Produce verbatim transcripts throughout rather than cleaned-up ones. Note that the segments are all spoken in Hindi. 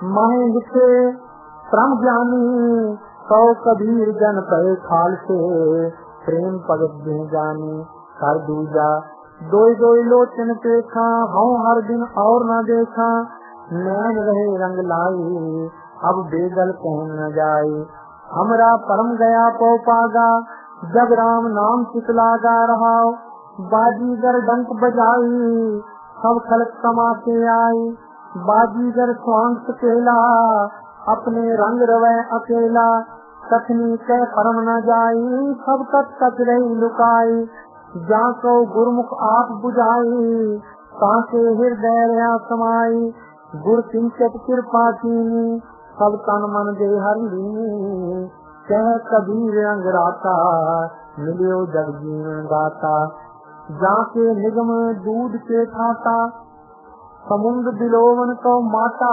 माहे लिखे परम ज्ञानी सौ कबीर जन पे खाल से प्रेम पगत दे जानी कर दूजा दोई दोई लोचन देखा हूँ हर दिन और न देखा नैन रहे रंग लाई अब बेगल कहन न जाए हमरा परम गया पौ पागा जब राम नाम चितलागा रहा बाजीगर डंक बजाई सब खलक समाते आई बाजीगर स्वांग सकेला अपने रंग रवे अकेला कथनी के परम न जाई सब तक तक रही लुकाई जा को गुरमुख आप बुझाई ताके हृदय रहा समाई गुर किंचत कृपा कीनी सब तन मन दे हरि कह कबीर रंग राता मिलियो जग जीवन गाता जाके निगम दूध के खाता समुद्र बिलोवन को माता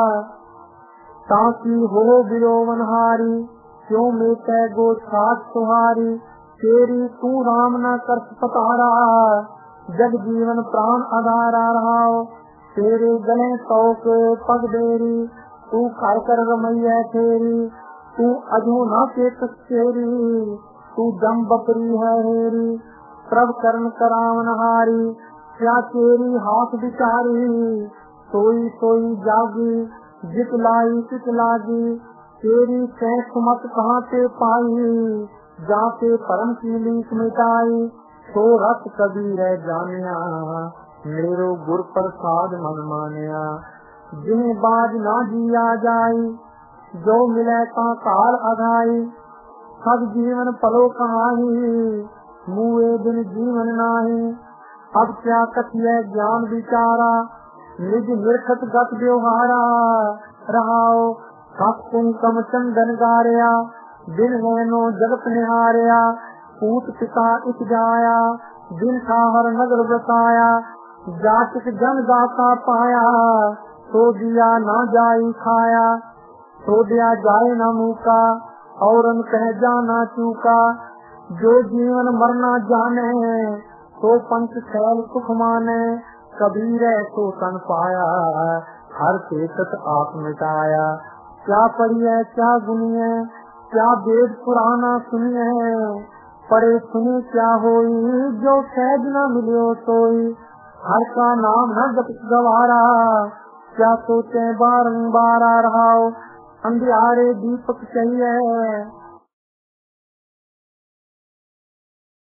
ताकि हो बिलोवन हारी क्यों में तय गो छात सुहारी तेरी तू राम न कर पतारा जग जीवन प्राण आधारा रहा तेरे गले सौ के पग देरी तू कर कर रमैया तेरी तू अजू न के तेरी तू दम बकरी है हेरी प्रभ करण करावन हारी क्या तेरी हाथ बिचारी सोई सोई जागी जित लाई तित लागी तेरी सैख मत कहाँ से पाई जाके परम की लीक मिटाई तो रत कबीर जानिया मेरो गुर प्रसाद मन मानिया जिन्हें बाज ना जिया जाई जो मिले ता काल अघाई सब जीवन पलो कहानी मुए दिन जीवन नाही अब क्या कथिय ज्ञान विचारा निज निर्खत गत व्यवहारा रहाओ कप कुंकम चंदन गारिया दिन नैनो जगत निहारिया पूत पिता इत जाया दिन साहर नगर बसाया जातिक जन दाता पाया तो दिया ना जाई खाया तो दिया जाए न मुका और कह जाना चूका जो जीवन मरना जाने तो पंच खैल सुख माने कबीर तो तन पाया हर चेतत आप मिटाया क्या पढ़िए क्या गुनिए क्या वेद पुराना सुनिए पढ़े सुनी क्या होई जो सहज न मिलियो सोई हर का नाम न जप गवारा क्या सोचे बारंबार रहा अंधियारे दीपक चाहिए